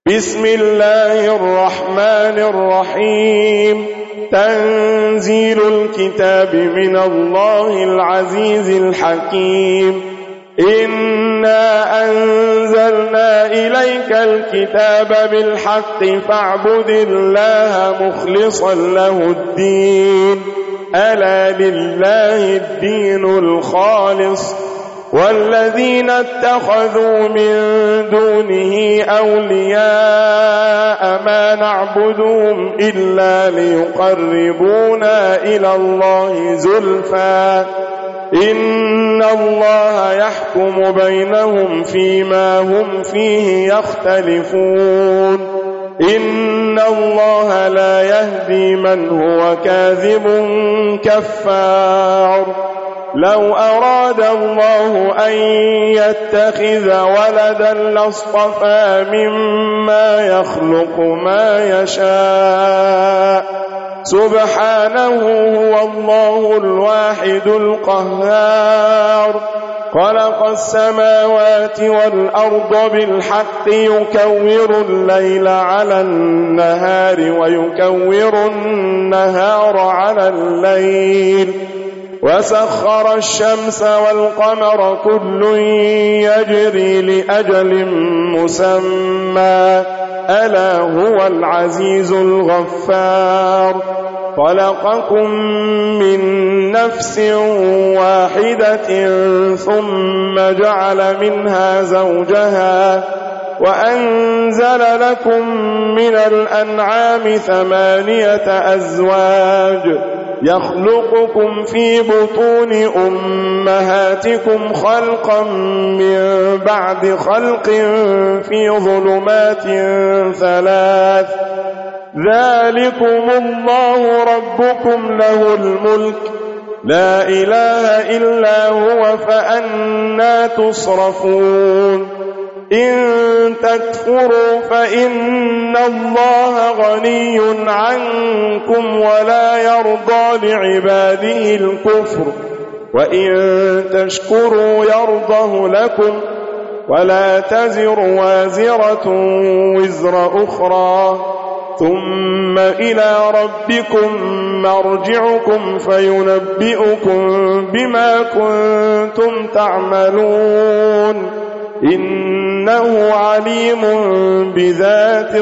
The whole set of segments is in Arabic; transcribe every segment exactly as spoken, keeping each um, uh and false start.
بسم الله الرحمن الرحيم. تنزيل الكتاب من الله العزيز الحكيم. إنا أنزلنا إليك الكتاب بالحق فاعبد الله مخلصا له الدين، ألا لله الدين الخالص، والذين اتخذوا من دونه أولياء ما نعبدهم إلا ليقربونا إلى الله زلفى إن الله يحكم بينهم فيما هم فيه يختلفون، إن الله لا يهدي من هو كاذب كفار. لو أراد الله أن يتخذ ولدا لاصطفى مما يخلق ما يشاء، سبحانه هو الله الواحد القهار. خلق السماوات والأرض بالحق يكور الليل على النهار ويكور النهار على الليل، وسخر الشمس والقمر كل يجري لأجل مسمى، ألا هو العزيز الغفار. خلقكم من نفس واحدة ثم جعل منها زوجها وأنزل لكم من الأنعام ثمانية أزواج يخلقكم في بطون أمهاتكم خلقا من بعد خلق في ظلمات ثلاث، ذلكم الله ربكم له الملك لا إله إلا هو فأنى تصرفون. إن تكفروا فإن الله غني عنكم ولا يرضى لعباده الكفر، وإن تشكروا يرضه لكم، ولا تزر وازرة وزر أخرى، ثم إلى ربكم مرجعكم فينبئكم بما كنتم تعملون، إنه عليم بذات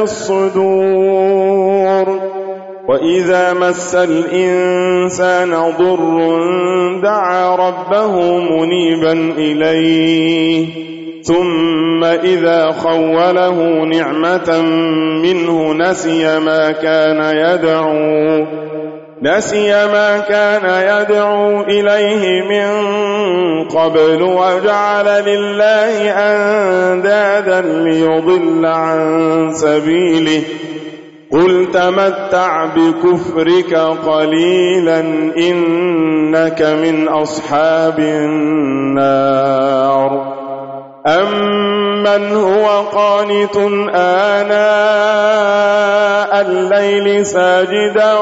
الصدور. وإذا مس الإنسان ضر دعا ربه منيبا إليه، ثم إذا خوله نعمة منه نسي ما كان يدعو نسي ما كان يدعو إليه من قبل وجعل لله أندادا ليضل عن سبيله. قل تمتع بكفرك قليلا إنك من أصحاب النار. أمن هو قانت آناء الليل ساجدا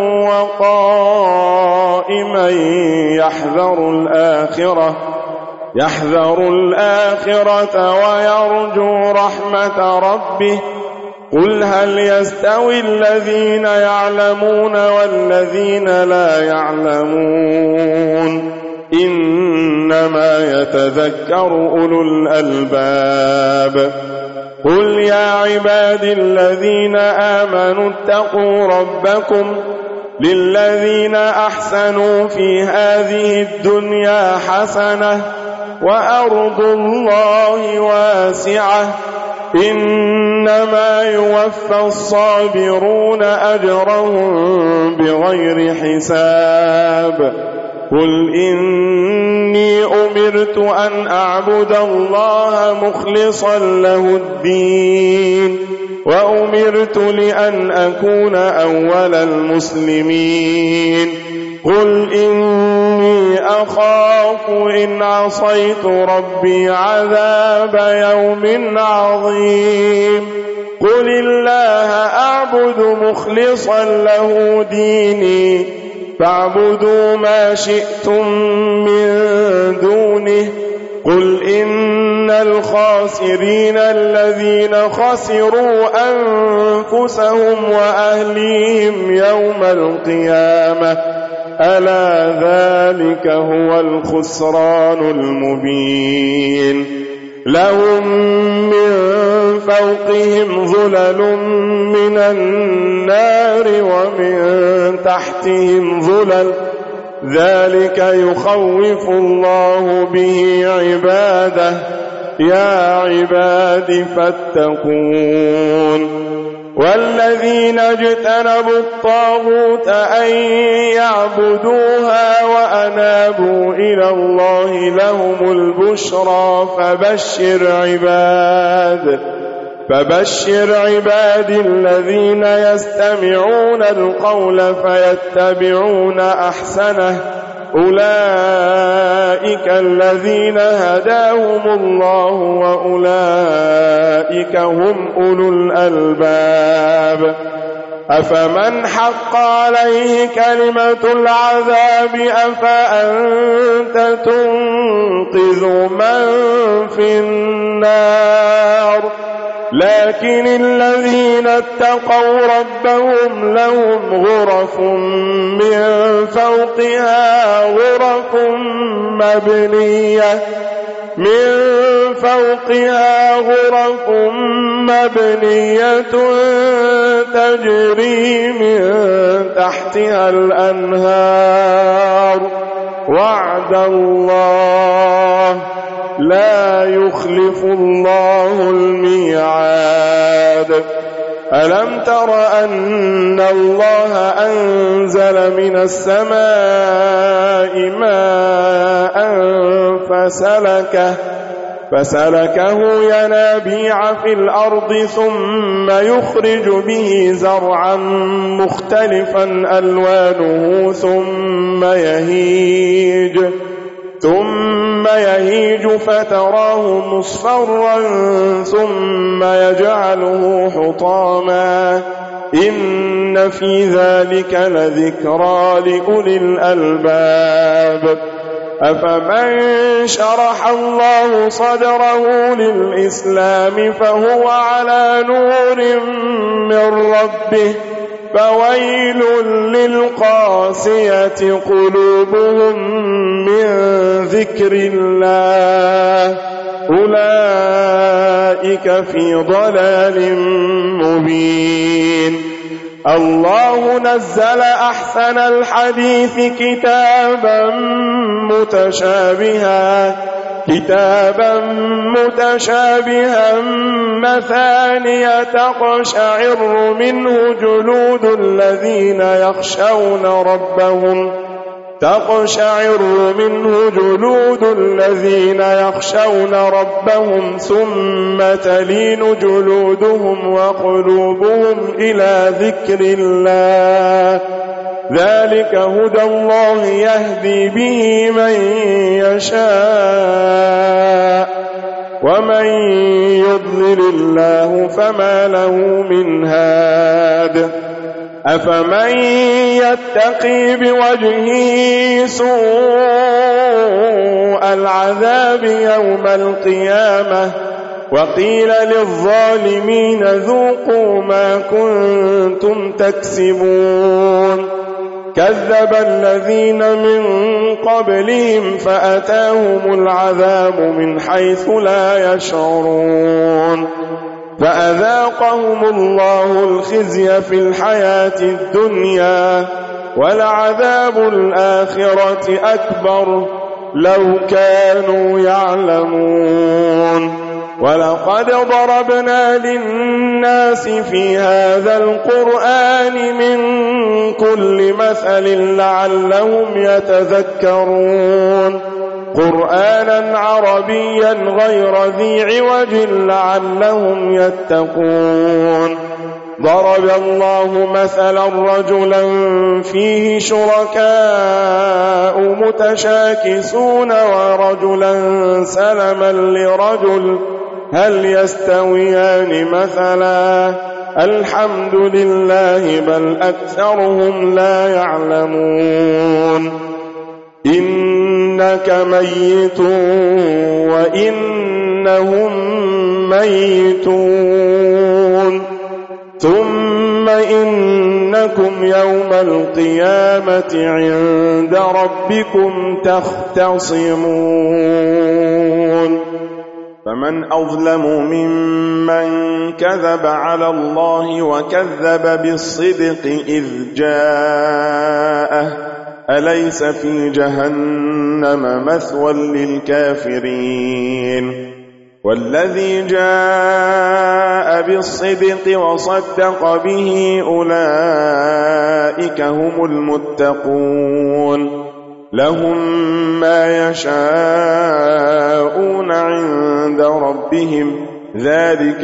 وقائما يحذر الآخرة يحذر الآخرة ويرجو رحمة ربه. قل هل يستوي الذين يعلمون والذين لا يعلمون، إنما يتذكر أولو الألباب. قل يا عبادي الذين آمنوا اتقوا ربكم للذين أحسنوا في هذه الدنيا حسنة وأرض الله واسعة، إنما يوفى الصابرون أجرهم بغير حساب. قل إني أمرت أن أعبد الله مخلصا له الدين، وأمرت لأن أكون أول المسلمين. قل إني أخاف إن عصيت ربي عذاب يوم عظيم. قل الله أعبد مخلصا له ديني، فاعبدوا ما شئتم من دونه. قل إن الخاسرين الذين خسروا أنفسهم وأهليهم يوم القيامة ألا ذلك هو الخسران المبين لهم من فوقهم ظلل من النار ومن تحتهم ظلل ذلك يخوف الله به عباده يا عباد فاتقون والذين اجتنبوا الطاغوت أن يعبدوها وأنابوا إلى الله لهم البشرى فبشر عباد فبشر عباد الذين يستمعون القول فيتبعون أحسنه أولئك الذين هداهم الله وأولئك هم أولو الألباب أفمن حق عليه كلمة العذاب أفأنت تنقذ من في النار لكن الذين اتقوا ربهم لهم غرف من فوقها غرف مبنية من فوقها غرف مبنية تجري من تحتها الأنهار وعد الله لا يخلف الله الميعاد ألم تر أن الله أنزل من السماء ماء فسلكه فسلكه ينابيع في الأرض ثم يخرج به زرعا مختلفا ألوانه ثم يهيج ثم يهيج فتراه مصفرا ثم يجعله حطاما إن في ذلك لذكرى لأولي الألباب أفمن شرح الله صدره للإسلام فهو على نور من ربه فويل للقاسية قلوبهم من ذكر الله أولئك في ضلال مبين الله نزل أحسن الحديث كتابا متشابها كتابا متشابها مثانية تقشعر منه جلود الذين يخشون ربهم تقشعر منه جلود الذين يخشون ربهم ثم تلين جلودهم وقلوبهم إلى ذكر الله ذلك هدى الله يهدي به من يشاء ومن يضلل الله فما له من هاد أفمن يتقي بوجهه سوء العذاب يوم القيامة وقيل للظالمين ذوقوا ما كنتم تكسبون كذب الذين من قبلهم فأتاهم العذاب من حيث لا يشعرون فأذاقهم الله الخزي في الحياة الدنيا ولعذاب الآخرة أكبر لو كانوا يعلمون ولقد ضربنا للناس في هذا القرآن من كل مثل لعلهم يتذكرون قرآنا عربيا غير ذي عوج لعلهم يتقون ضرب الله مثلا رجلا فيه شركاء متشاكسون ورجلا سلما لرجل هل يستويان مثلا الحمد لله بل أكثرهم لا يعلمون إنك ميت وإنهم ميتون ثم إنكم يوم القيامة عند ربكم تختصمون فمن أظلم ممن كذب على الله وكذب بالصدق إذ جاءه أليس في جهنم مثوى للكافرين والذي جاء بالصدق وصدق به أولئك هم المتقون لهم ما يشاءون عند ربهم ذلك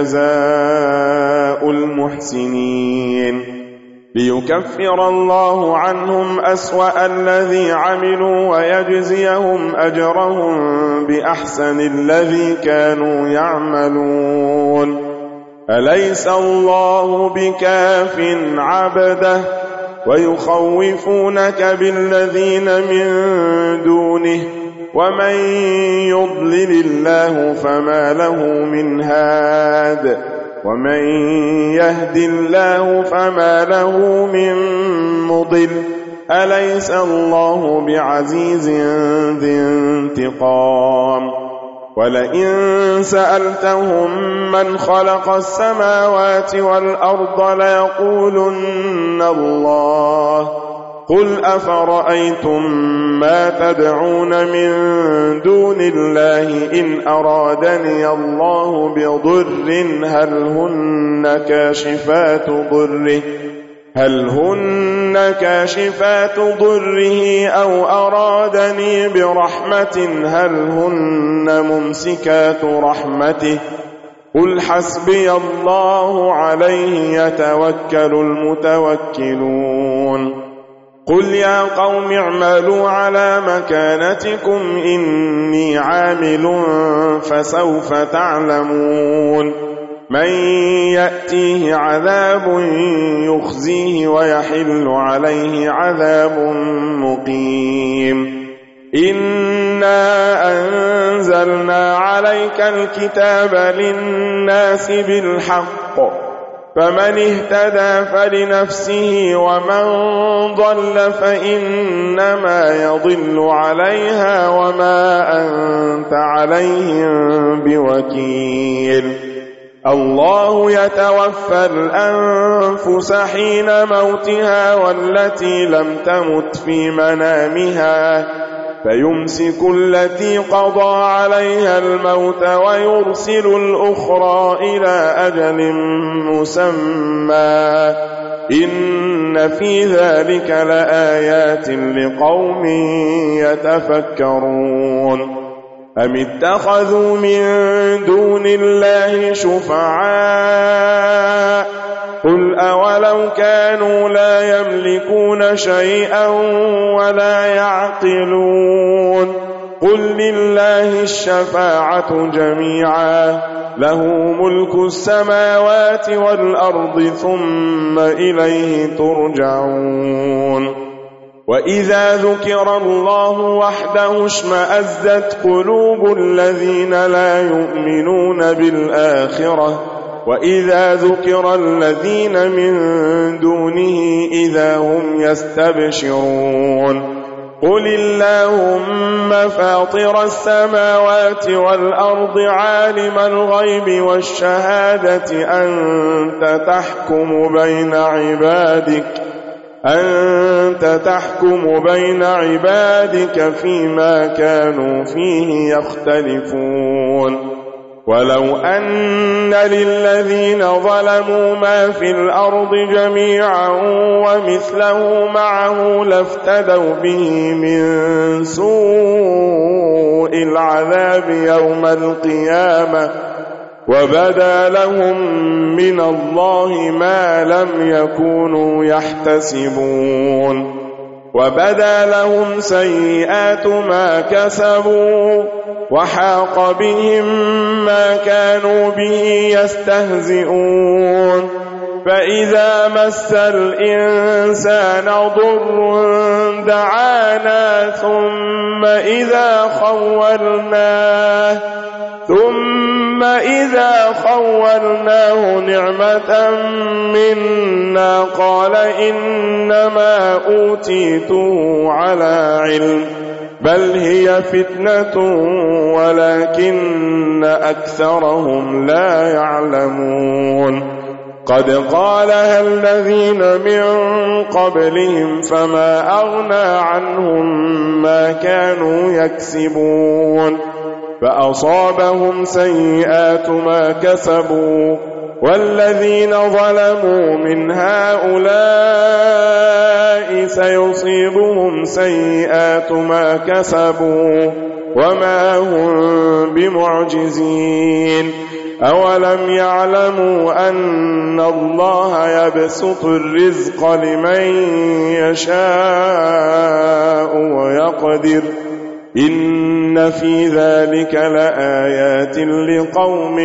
جزاء المحسنين ليكفر الله عنهم أسوأ الذي عملوا ويجزيهم أجرهم بأحسن الذي كانوا يعملون أليس الله بكاف عبده ويخوفونك بالذين من دونه ومن يضلل الله فما له من هاد ومن يهد الله فما له من مضل أليس الله بعزيز ذي انتقام ولئن سألتهم من خلق السماوات والأرض ليقولن الله قل أفرأيتم ما تدعون من دون الله إن أرادني الله بضر هل هن كاشفات ضره هل هن كاشفات ضره أو أرادني برحمة هل هن ممسكات رحمته قل حسبي الله عليه يتوكل المتوكلون قل يا قوم اعملوا على مكانتكم إني عامل فسوف تعلمون من يأتيه عذاب يخزيه ويحل عليه عذاب مقيم إنا أنزلنا عليك الكتاب للناس بالحق فمن اهتدى فلنفسه ومن ضل فإنما يضل عليها وما أنت عليهم بوكيل الله يتوفى الأنفس حين موتها والتي لم تمت في منامها فيمسك التي قضى عليها الموت ويرسل الأخرى إلى أجل مسمى إن في ذلك لآيات لقوم يتفكرون أم اتخذوا من دون الله شفعاء قل أولو كانوا لا يملكون شيئا ولا يعقلون قل لله الشفاعة جميعا له ملك السماوات والأرض ثم إليه ترجعون وإذا ذكر الله وحده اشمأزت قلوب الذين لا يؤمنون بالآخرة وإذا ذكر الذين من دونه إذا هم يستبشرون قل اللهم فاطر السماوات والأرض عالم الغيب والشهادة أنت تحكم بين عبادك أنت تحكم بين عبادك فيما كانوا فيه يختلفون ولو أن للذين ظلموا ما في الأرض جميعا ومثله معه لافتدوا به من سوء العذاب يوم القيامة وبدا لهم من الله ما لم يكونوا يحتسبون وبدا لهم سيئات ما كسبوا وحاق بهم ما كانوا به يستهزئون فإذا مس الإنسان ضر دعانا ثم إذا خولناه ثم إذا خولناه نعمة منا قال إنما أوتيته على علم بل هي فتنة ولكن أكثرهم لا يعلمون قد قالها الذين من قبلهم فما أغنى عنهم ما كانوا يكسبون فأصابهم سيئات ما كسبوا والذين ظلموا من هؤلاء سيصيبهم سيئات ما كسبوا وما هم بمعجزين أولم يعلموا أن الله يبسط الرزق لمن يشاء ويقدر إن في ذلك لآيات لقوم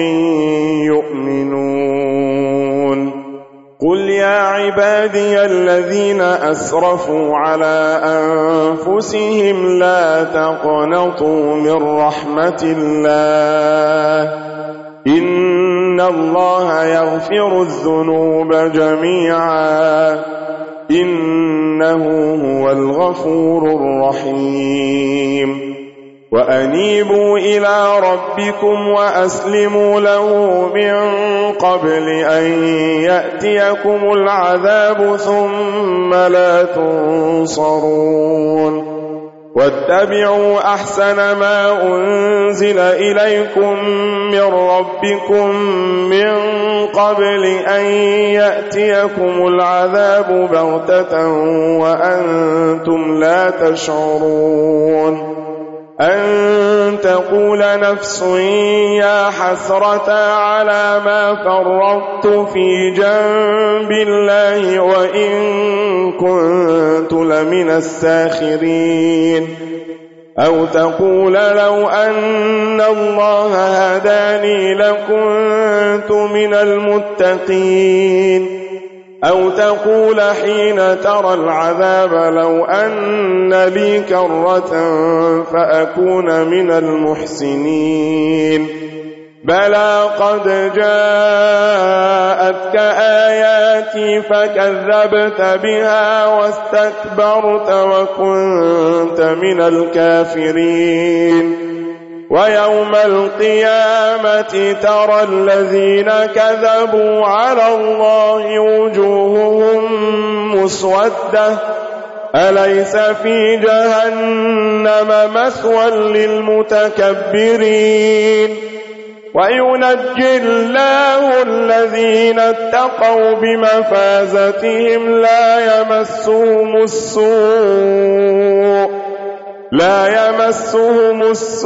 يؤمنون قل يا عبادي الذين أسرفوا على أنفسهم لا تقنطوا من رحمة الله إن الله يغفر الذنوب جميعا إنه هو الغفور الرحيم وأنيبوا إلى ربكم وأسلموا له من قبل أن يأتيكم العذاب ثم لا تنصرون واتبعوا أحسن ما أنزل إليكم من ربكم من قبل أن يأتيكم العذاب بغتة وأنتم لا تشعرون أن تقول نفس يا حسرة على ما فرطت في جنب الله وإن كنت لمن الساخرين أو تقول لو أن الله هداني لكنت من المتقين أو تقول حين ترى العذاب لو أن لي كرة فأكون من المحسنين بلى قد جاءتك آياتي فكذبت بها واستكبرت وكنت من الكافرين ويوم القيامة ترى الذين كذبوا على الله وجوههم مسودة أليس في جهنم مثوى للمتكبرين وينجي الله الذين اتقوا بمفازتهم لا يمسهم السوء لا يمسهم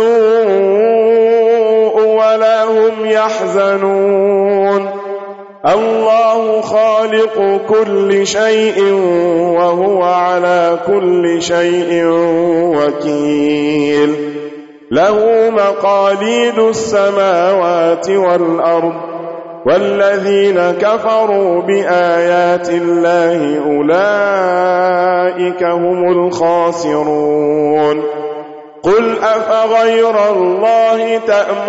السوء ولا هم يحزنون الله خالق كل شيء وهو على كل شيء وكيل له مقاليد السماوات والأرض والذين كفروا بآيات الله أولئك هم الخاسرون قل أفغير الله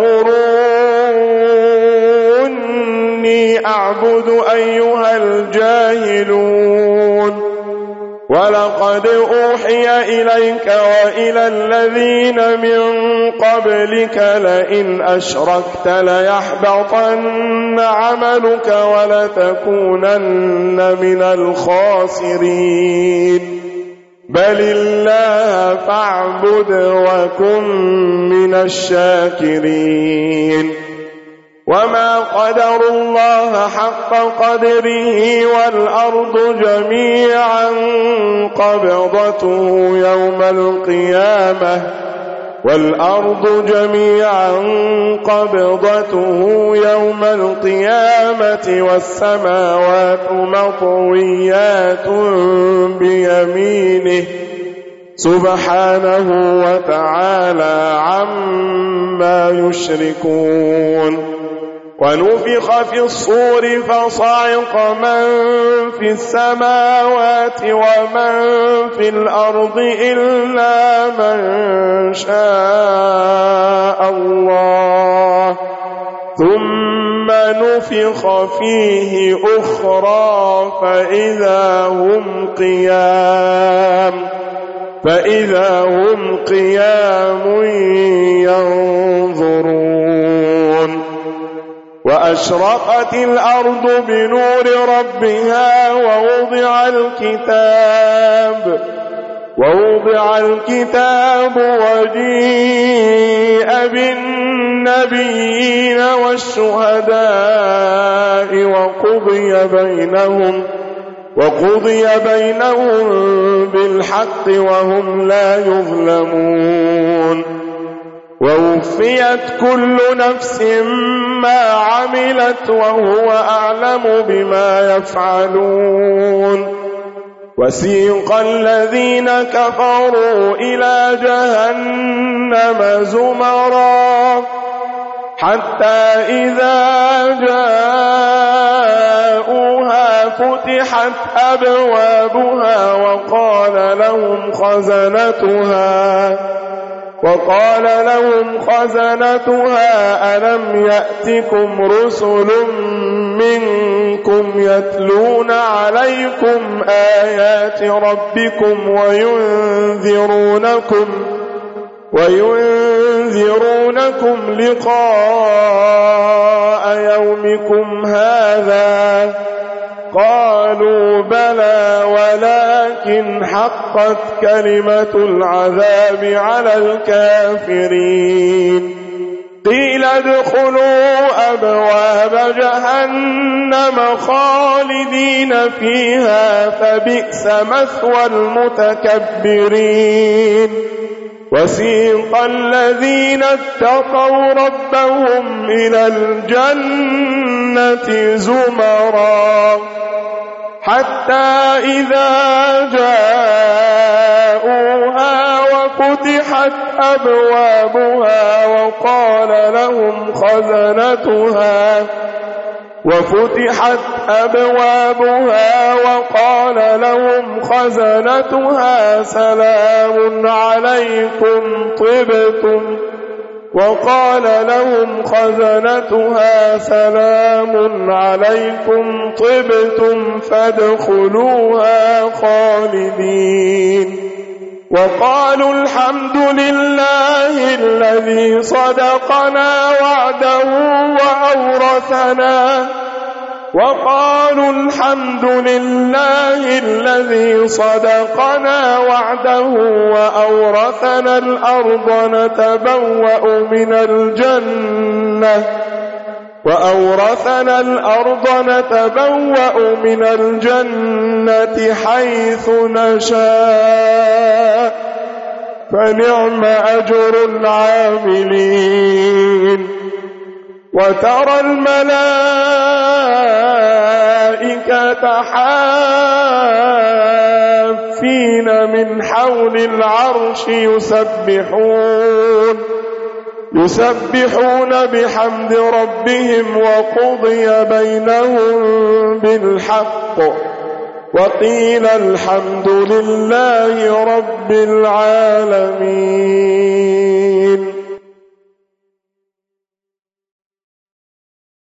تأمروني أعبد أيها الجاهلون ولقد أوحي إليك وإلى الذين من قبلك لئن أشركت ليحبطن عملك ولتكونن من الخاسرين بل الله فاعبد وكن من الشاكرين وما قدروا الله حق قدره والأرض جميعا قبضته يوم القيامة والأرض جميعا قبضته يوم القيامة والسماوات مطويات بيمينه سبحانه وتعالى عما يشركون ونفخ في الصور فصعق من في السماوات ومن في الأرض إلا من شاء الله ثم نفخ فيه أخرى فإذا هم قيام فإذا هم قيام ينظرون وأشرقت الأرض بنور ربها ووضع الكتاب ووضع الكتاب وجيء بالنبيين والشهداء وقضي بينهم وقضي بينهم بالحق وهم لا يظلمون ووفيت كل نفس ما عملت وهو أعلم بما يفعلون وسيق الذين كفروا إلى جهنم زمرا حتى إذا جاءوها فتحت أبوابها وقال لهم خزنتها وقال لهم خزنتها ألم يأتكم رسل منكم يتلون عليكم آيات ربكم وينذرونكم وينذرونكم لقاء يومكم هذا قالوا بلى ولكن حقت كلمة العذاب على الكافرين قيل ادخلوا أبواب جهنم خالدين فيها فبئس مثوى المتكبرين وسيق الذين اتقوا ربهم إلى الجنة زمرا حتى إذا جاءوها وفتحت أبوابها وقال لهم خزنتها وفتحت أبوابها وقال لهم خزنتها سلام عليكم طبتم وقال لهم خزنتها سلام عليكم طبتم فادخلوها خالدين وقالوا الحمد لله الذي صدقنا وعده وأورثنا وقالوا الحمد لله الذي صدقنا وعده وأورثنا الأرض نتبوأ من الجنة وأورثنا الأرض نتبوأ من الجنة حيث نشاء فنعم أجر العاملين وترى الملائكة حافين من حول العرش يسبحون يسبحون بحمد ربهم وقضي بينهم بالحق وقيل الحمد لله رب العالمين.